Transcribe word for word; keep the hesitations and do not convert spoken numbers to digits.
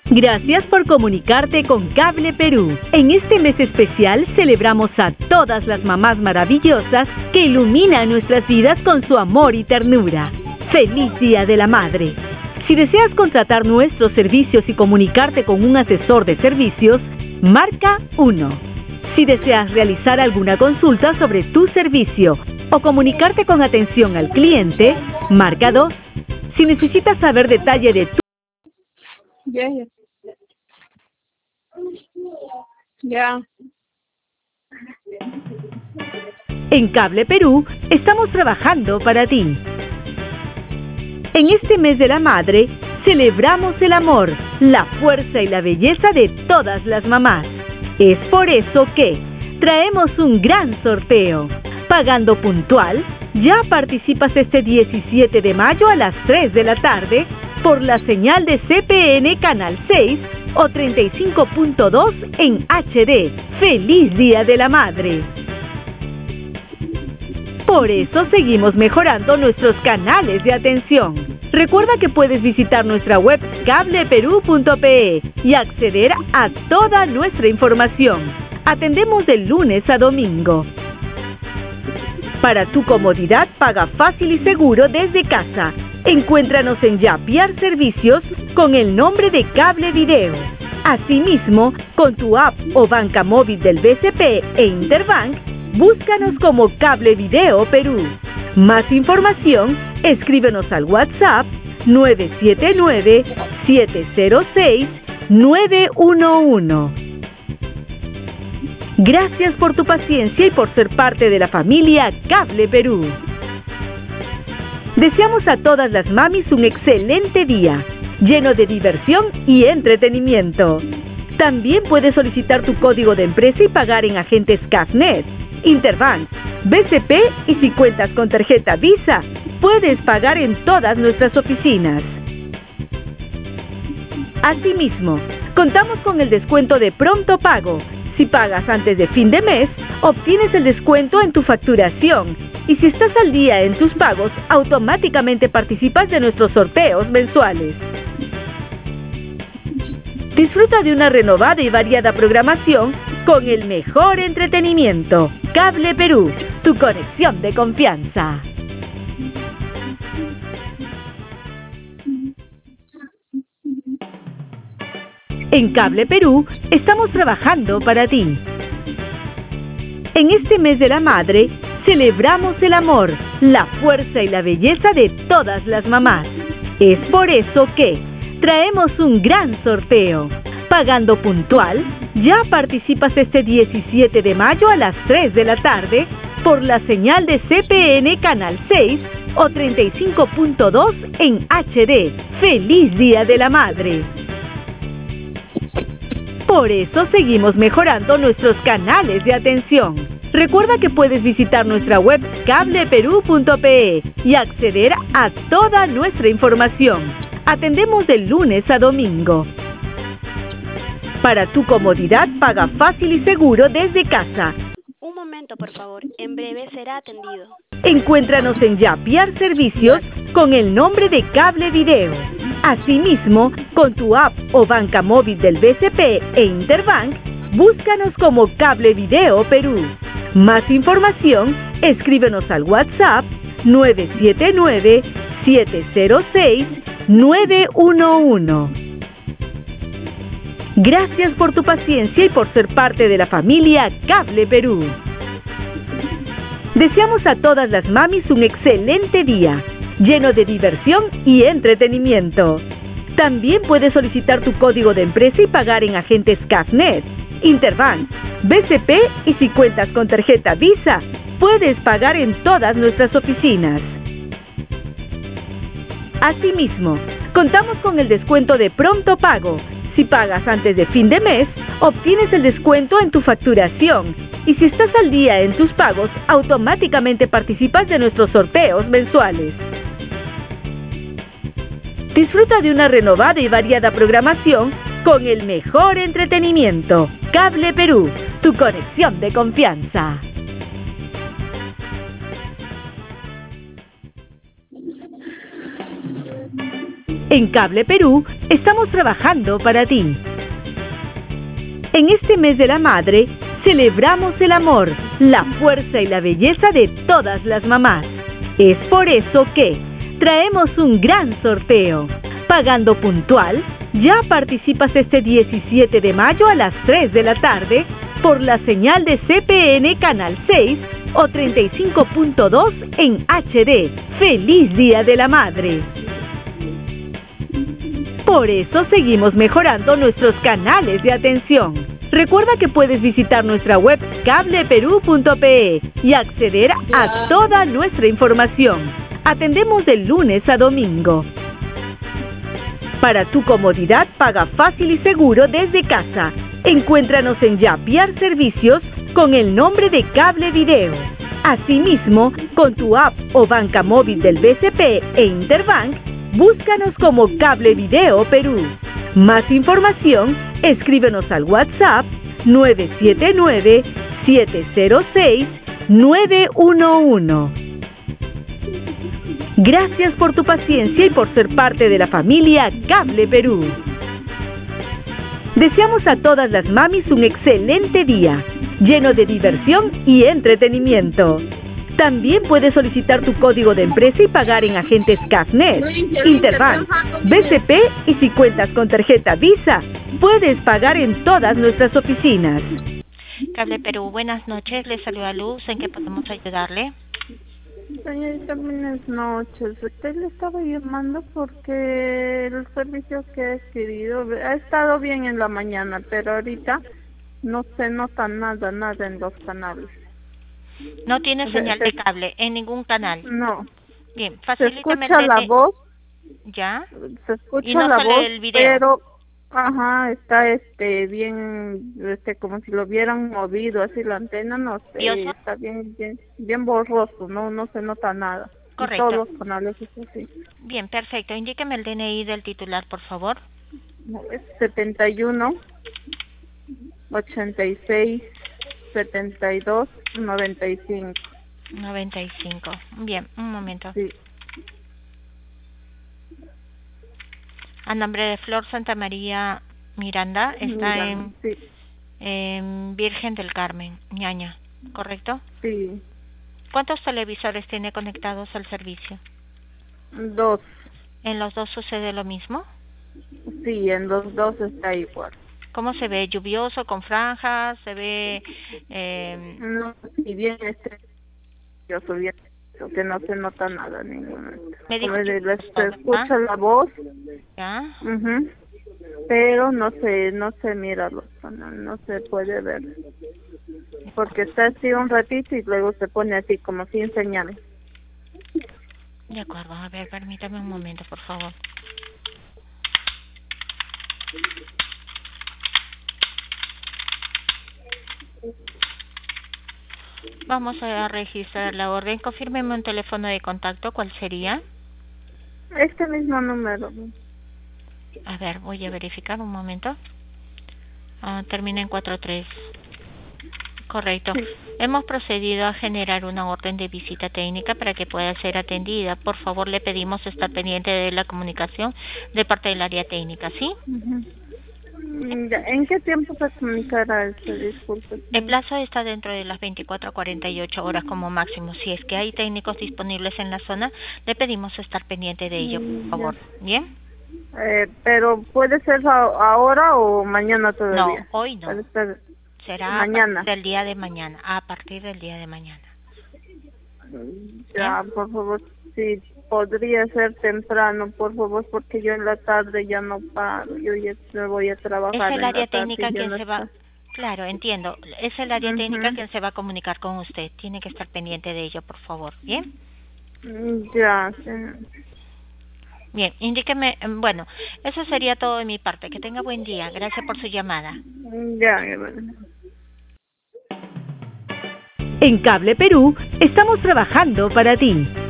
Gracias por comunicarte con Cable Perú. En este mes especial celebramos a todas las mamás maravillosas que iluminan nuestras vidas con su amor y ternura. ¡Feliz Día de la Madre! Si deseas contratar nuestros servicios y comunicarte con un asesor de servicios, marca uno. Si deseas realizar alguna consulta sobre tu servicio o comunicarte con atención al cliente, marca dos. Si necesitas saber detalle de tu... Ya, ya. Ya. En Cable Perú estamos trabajando para ti. En este mes de la madre, celebramos el amor, la fuerza y la belleza de todas las mamás. Es por eso que traemos un gran sorteo. Pagando puntual, ya participas este diecisiete de mayo a las tres de la tarde por la señal de C P N Canal seis o treinta y cinco punto dos en H D. ¡Feliz Día de la Madre! Por eso seguimos mejorando nuestros canales de atención. Recuerda que puedes visitar nuestra web cable perú punto pe y acceder a toda nuestra información. Atendemos de lunes a domingo. Para tu comodidad, paga fácil y seguro desde casa. Encuéntranos en Yapiar Servicios con el nombre de Cable Video. Asimismo, con tu app o banca móvil del B C P e Interbank, búscanos como Cable Video Perú. Más información, escríbenos al WhatsApp nueve siete nueve, siete cero seis, nueve uno uno. Gracias por tu paciencia y por ser parte de la familia Cable Perú. Deseamos a todas las mamis un excelente día, lleno de diversión y entretenimiento. También puedes solicitar tu código de empresa y pagar en agentes CAFNet, Interbank, B C P y si cuentas con tarjeta Visa, puedes pagar en todas nuestras oficinas. Asimismo, contamos con el descuento de pronto pago. Si pagas antes de fin de mes, obtienes el descuento en tu facturación. Y si estás al día en tus pagos, automáticamente participas de nuestros sorteos mensuales. Disfruta de una renovada y variada programación con el mejor entretenimiento. Cable Perú, tu conexión de confianza. En Cable Perú estamos trabajando para ti. En este mes de la madre, celebramos el amor, la fuerza y la belleza de todas las mamás. Es por eso que traemos un gran sorteo. Pagando puntual, ya participas este diecisiete de mayo a las tres de la tarde por la señal de C P N Canal seis o treinta y cinco punto dos en H D. ¡Feliz Día de la Madre! Por eso seguimos mejorando nuestros canales de atención. Recuerda que puedes visitar nuestra web cable perú punto pe y acceder a toda nuestra información. Atendemos de lunes a domingo. Para tu comodidad, paga fácil y seguro desde casa. Un momento, por favor. En breve será atendido. Encuéntranos en Yapiar Servicios con el nombre de Cable Video. Asimismo, con tu app o banca móvil del B C P e Interbank, búscanos como Cable Video Perú. Más información, escríbenos al WhatsApp nueve siete nueve, siete cero seis, nueve uno uno. Gracias por tu paciencia y por ser parte de la familia Cable Perú. Deseamos a todas las mamis un excelente día, lleno de diversión y entretenimiento. También puedes solicitar tu código de empresa y pagar en agentes CAFNet, Interbank, B C P y si cuentas con tarjeta Visa, puedes pagar en todas nuestras oficinas. Asimismo, contamos con el descuento de pronto pago. Si pagas antes de fin de mes, obtienes el descuento en tu facturación. Y si estás al día en tus pagos, automáticamente participas de nuestros sorteos mensuales. Disfruta de una renovada y variada programación con el mejor entretenimiento. Cable Perú, tu conexión de confianza. En Cable Perú estamos trabajando para ti. En este mes de la madre, celebramos el amor, la fuerza y la belleza de todas las mamás. Es por eso que traemos un gran sorteo. Pagando puntual, ya participas este diecisiete de mayo a las tres de la tarde por la señal de C P N Canal seis o treinta y cinco punto dos en H D. ¡Feliz Día de la Madre! Por eso seguimos mejorando nuestros canales de atención. Recuerda que puedes visitar nuestra web cable perú punto pe y acceder a toda nuestra información. Atendemos de lunes a domingo. Para tu comodidad, paga fácil y seguro desde casa. Encuéntranos en Yapiar Servicios con el nombre de Cable Video. Asimismo, con tu app o banca móvil del B C P e Interbank, búscanos como Cable Video Perú. Más información, escríbenos al WhatsApp nueve siete nueve, siete cero seis, nueve uno uno. Gracias por tu paciencia y por ser parte de la familia Cable Perú. Deseamos a todas las mamis un excelente día, lleno de diversión y entretenimiento. También puedes solicitar tu código de empresa y pagar en agentes CAFNET, Interbank, B C P y si cuentas con tarjeta Visa, puedes pagar en todas nuestras oficinas. Cable Perú, buenas noches. Le saluda Luz. ¿En qué podemos ayudarle? Señorita, buenas noches. Usted le estaba llamando porque el servicio que he adquirido ha estado bien en la mañana, pero ahorita no se nota nada, nada en los canales. No tiene señal de cable en ningún canal. No. Bien, Se facilítame. escucha la voz. ¿Ya? Se escucha y no la sale voz, el video. pero ajá, está este bien, este como si lo hubieran movido así la antena, no sé, ¿Dioso? está bien, bien, bien borroso, no, no se nota nada. Correcto. Y todos los canales es así. Bien, perfecto. Indíqueme el D N I del titular, por favor. Es setenta y uno, ochenta y seis, setenta y dos, noventa y cinco. noventa y cinco. Bien, un momento. Sí. A nombre de Flor Santa María Miranda, está en, sí. en Virgen del Carmen, Ñaña, ¿correcto? Sí. ¿Cuántos televisores tiene conectados al servicio? Dos. ¿En los dos sucede lo mismo? Sí, en los dos está igual. ¿Cómo se ve? ¿Lluvioso, con franjas? ¿Se ve...? Eh... No, si bien este... Yo subí que no se nota nada ninguno. Me dijo Como que... de, se escucha ¿Ah? la voz, ¿Ya? uh-huh, pero no se no se mira los canales, no se puede ver. Porque está así un ratito y luego se pone así como sin señales. De acuerdo, a ver, permítame un momento, por favor. Vamos a registrar la orden. Confírmeme un teléfono de contacto. ¿Cuál sería? Este mismo número. A ver, voy a verificar un momento. Ah, termina en cuatro tres. Correcto. Sí. Hemos procedido a generar una orden de visita técnica para que pueda ser atendida. Por favor, le pedimos estar pendiente de la comunicación de parte del área técnica, ¿sí? Uh-huh. ¿En qué tiempo se comunicará este? Disculpe. El plazo está dentro de las veinticuatro a cuarenta y ocho horas como máximo. Si es que hay técnicos disponibles en la zona, le pedimos estar pendiente de ello, por favor. ¿Bien? Eh, pero puede ser ahora o mañana todavía. No, hoy no. Será mañana. Del día de mañana, a partir del día de mañana. Ya, ¿bien? Por favor, sí, podría ser temprano, por favor, porque yo en la tarde ya no paro, yo ya me voy a trabajar. Es el en área la técnica quien no se va... Claro, entiendo. Es el área uh-huh. técnica quien se va a comunicar con usted. Tiene que estar pendiente de ello, por favor. ¿Bien? Ya, sí. Bien, indíqueme, bueno, eso sería todo de mi parte. Que tenga buen día. Gracias por su llamada. Ya, bueno. En Cable Perú estamos trabajando para ti.